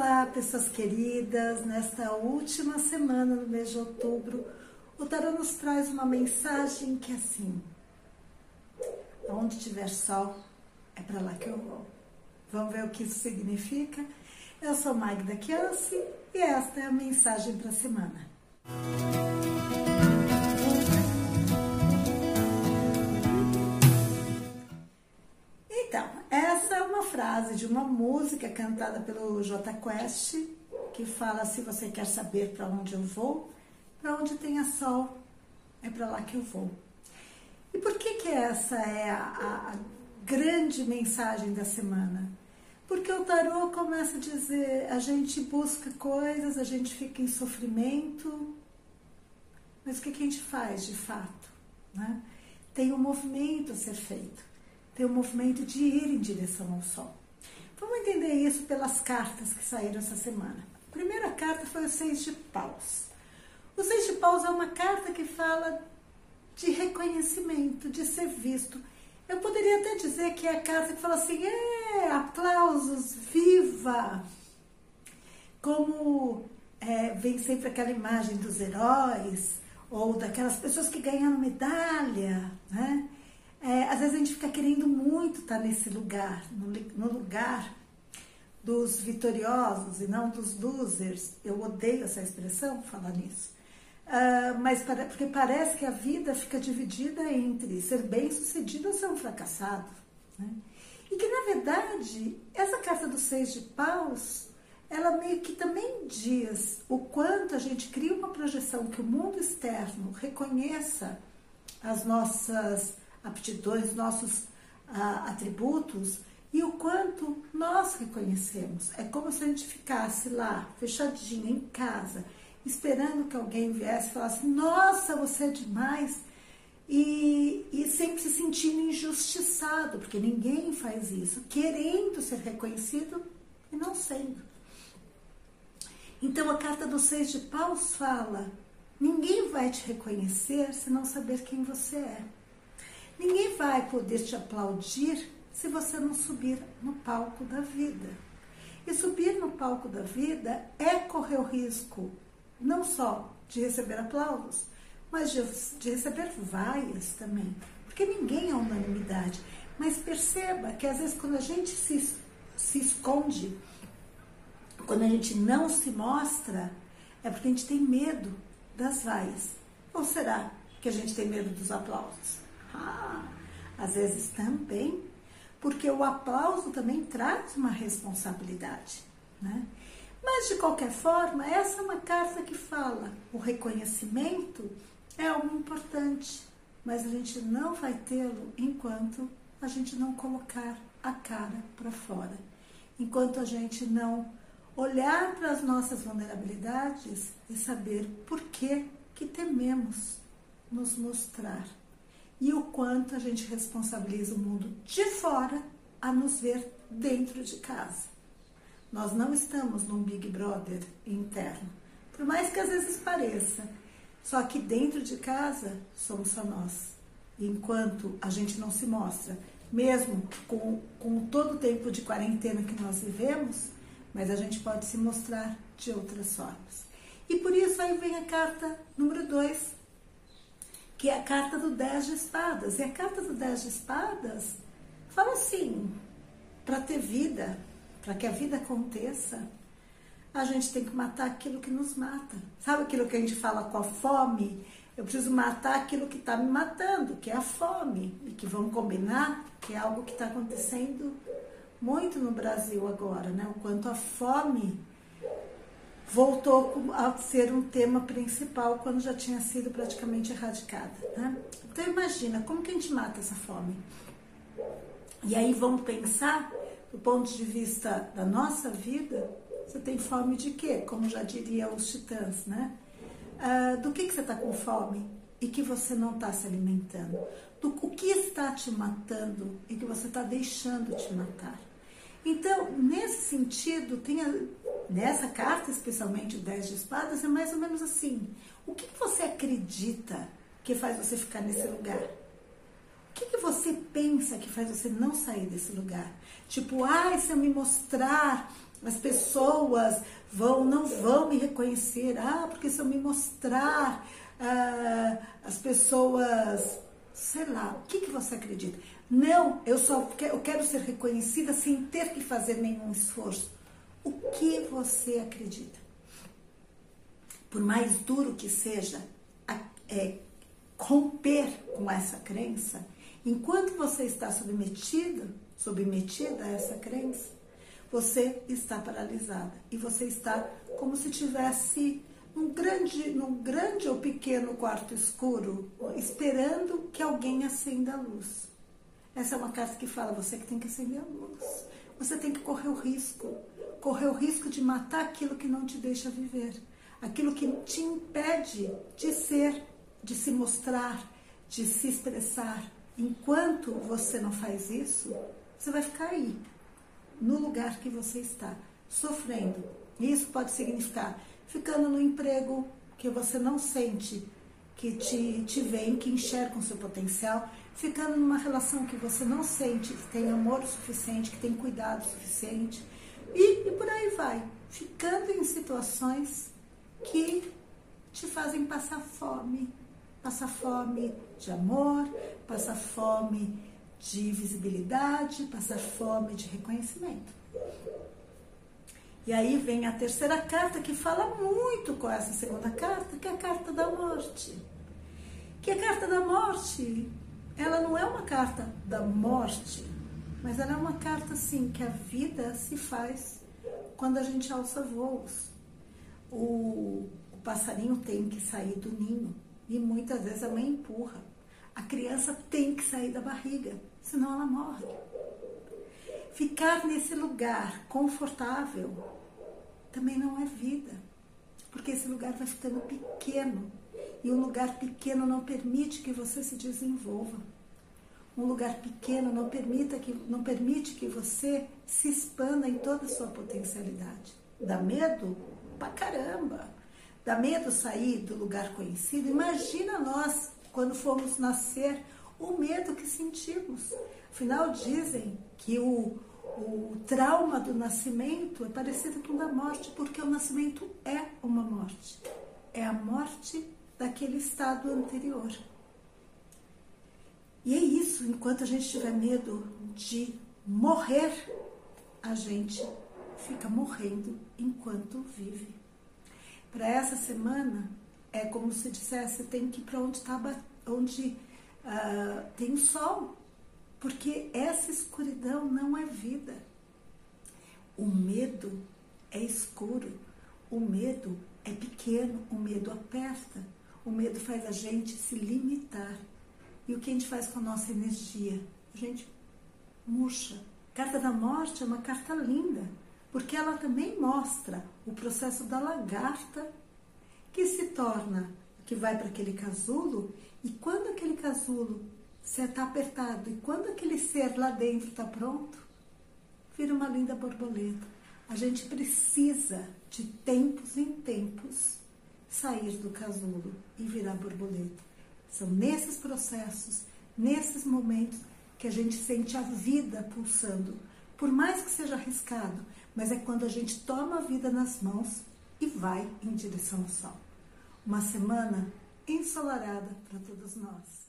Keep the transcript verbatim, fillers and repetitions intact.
Olá, pessoas queridas, nesta última semana do mês de outubro, o tarô nos traz uma mensagem que é assim: onde tiver sol, é para lá que eu vou. Vamos ver o que isso significa? Eu sou Magda Chianci e esta é a mensagem para a semana. Então, essa é uma frase de uma música cantada pelo Jota Quest, que fala: se você quer saber para onde eu vou, para onde tenha sol, é para lá que eu vou. E por que que essa é a, a grande mensagem da semana? Porque o tarô começa a dizer, a gente busca coisas, a gente fica em sofrimento, mas o que que a gente faz de fato, né? Tem um movimento a ser feito, tem um movimento de ir em direção ao sol. Vamos entender isso pelas cartas que saíram essa semana. A primeira carta foi o Seis de Paus. O Seis de Paus é uma carta que fala de reconhecimento, de ser visto. Eu poderia até dizer que é a carta que fala assim: é, aplausos, viva! Como é, vem sempre aquela imagem dos heróis, ou daquelas pessoas que ganharam medalha, né? É, às vezes a gente fica querendo muito estar nesse lugar, no, no lugar dos vitoriosos e não dos losers. Eu odeio essa expressão, falar nisso. Uh, mas para, porque parece que a vida fica dividida entre ser bem-sucedido ou ser um fracassado, né? E que, na verdade, essa carta do Seis de Paus, ela meio que também diz o quanto a gente cria uma projeção que o mundo externo reconheça as nossas aptidões, nossos uh, atributos, e o quanto nós reconhecemos. É como se a gente ficasse lá, fechadinho, em casa, esperando que alguém viesse e falasse: nossa, você é demais, e, e sempre se sentindo injustiçado, porque ninguém faz isso, querendo ser reconhecido e não sendo. Então a carta do Seis de Paus fala: ninguém vai te reconhecer se não saber quem você é. Ninguém vai poder te aplaudir se você não subir no palco da vida. E subir no palco da vida é correr o risco não só de receber aplausos, mas de, de receber vaias também, porque ninguém é unanimidade. Mas perceba que às vezes quando a gente se, se esconde, quando a gente não se mostra, é porque a gente tem medo das vaias. Ou será que a gente tem medo dos aplausos? Ah, às vezes também, porque o aplauso também traz uma responsabilidade, né? Mas, de qualquer forma, essa é uma carta que fala: o reconhecimento é algo importante, mas a gente não vai tê-lo enquanto a gente não colocar a cara para fora, enquanto a gente não olhar para as nossas vulnerabilidades e saber por que que tememos nos mostrar, e o quanto a gente responsabiliza o mundo de fora a nos ver dentro de casa. Nós não estamos num Big Brother interno, por mais que às vezes pareça. Só que dentro de casa somos só nós. E enquanto a gente não se mostra, mesmo com, com todo o tempo de quarentena que nós vivemos, mas a gente pode se mostrar de outras formas. E por isso aí vem a carta número dois, que é a carta do Dez de Espadas. E a carta do Dez de Espadas fala assim: para ter vida, para que a vida aconteça, a gente tem que matar aquilo que nos mata. Sabe aquilo que a gente fala com a fome? Eu preciso matar aquilo que está me matando, que é a fome. E que vamos combinar que é algo que está acontecendo muito no Brasil agora, né? O quanto a fome voltou a ser um tema principal quando já tinha sido praticamente erradicada, né? Então imagina, como que a gente mata essa fome? E aí vamos pensar do ponto de vista da nossa vida. Você tem fome de quê? Como já diria os titãs, né? Ah, do que, que você está com fome e que você não está se alimentando? Do o que está te matando e que você está deixando te matar? Então, nesse sentido, tem a, nessa carta, especialmente o Dez de Espadas, é mais ou menos assim: o que, que você acredita que faz você ficar nesse lugar? O que, que você pensa que faz você não sair desse lugar? Tipo, ai, se eu me mostrar, As pessoas vão, não vão me reconhecer. Ah, porque se eu me mostrar, ah, as pessoas, sei lá, o que, que você acredita? Não, eu só quero, eu quero ser reconhecida sem ter que fazer nenhum esforço. O que você acredita? Por mais duro que seja, é, romper com essa crença, enquanto você está submetido, submetida a essa crença, você está paralisada e você está como se tivesse num grande, num grande ou pequeno quarto escuro, esperando que alguém acenda a luz. Essa é uma carta que fala, você que tem que acender a luz. Você tem que correr o risco, correr o risco de matar aquilo que não te deixa viver, aquilo que te impede de ser, de se mostrar, de se expressar. Enquanto você não faz isso, você vai ficar aí, no lugar que você está, sofrendo. Isso pode significar ficando no emprego que você não sente, que te, te veem, que enxergam o seu potencial, ficando numa relação que você não sente, que tem amor o suficiente, que tem cuidado o suficiente, e, e por aí vai, ficando em situações que te fazem passar fome, passar fome de amor, passar fome de visibilidade, passar fome de reconhecimento. E aí vem a terceira carta, que fala muito com essa segunda carta, que é a carta da morte. Que a carta da morte, ela não é uma carta da morte, mas ela é uma carta, assim, que a vida se faz quando a gente alça voos. O, o passarinho tem que sair do ninho e muitas vezes a mãe empurra. A criança tem que sair da barriga, senão ela morre. Ficar nesse lugar confortável também não é vida, porque esse lugar vai ficando pequeno e um lugar pequeno não permite que você se desenvolva. Um lugar pequeno não, permita que, não permite que você se expanda em toda a sua potencialidade. Dá medo? Pra caramba! Dá medo sair do lugar conhecido? Imagina nós, quando fomos nascer, o medo que sentimos. Afinal, dizem que o, o trauma do nascimento é parecido com o da morte, porque o nascimento é uma morte. É a morte daquele estado anterior. E é isso, enquanto a gente tiver medo de morrer, a gente fica morrendo enquanto vive. Para essa semana, é como se dissesse, tem que ir para onde, tá, onde uh, tem o sol, porque essa escuridão não é vida. O medo é escuro, o medo é pequeno, o medo aperta, o medo faz a gente se limitar. E o que a gente faz com a nossa energia? A gente murcha. A carta da morte é uma carta linda, porque ela também mostra o processo da lagarta que se torna, que vai para aquele casulo, e quando aquele casulo está apertado, e quando aquele ser lá dentro está pronto, vira uma linda borboleta. A gente precisa, de tempos em tempos, sair do casulo e virar borboleta. São nesses processos, nesses momentos, que a gente sente a vida pulsando. Por mais que seja arriscado, mas é quando a gente toma a vida nas mãos e vai em direção ao sol. Uma semana ensolarada para todos nós.